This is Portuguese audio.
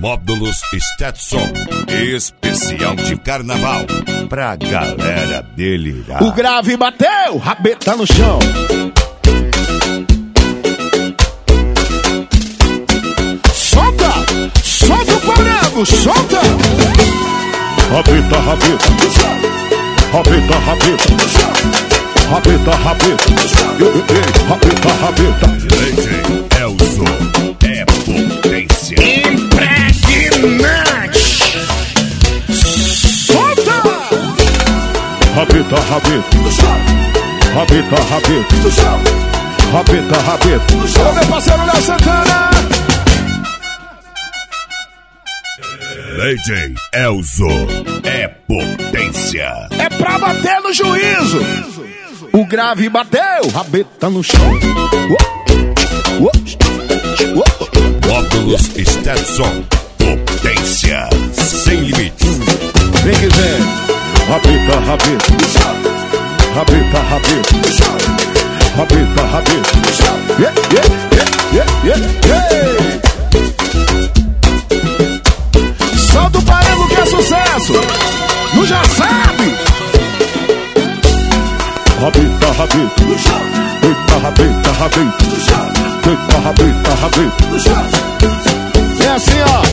Módulos Stetson, especial de carnaval, pra galera delirar. O grave bateu, rabeta no chão. Solta, solta o parango, solta. Rabeta, rabeta, rabeta, rabeta, rabeta, rabeta, rabeta, rabeta. DJ Elzo é potência. Impregnante. Solta. Rabeta, rabeta, rabeta, rabeta, rabeta, rabeta. Ô meu parceiro Léo Santana. DJ Elzo é potência. É pra bater no juízo. O grave bateu, rabeta no chão. Módulos Stetson, potência sem limites. Vem que vem. Rabeta, rabeta, rabeta, rabeta, rabeta, rabeta. Yeah, yeah, yeah, yeah, yeah. Solta o parango que é sucesso. Não já sabe. Rabeta, rabeta, rabeta, rabeta, rabeta, rabeta, rabeta, rabeta. É assim, ó.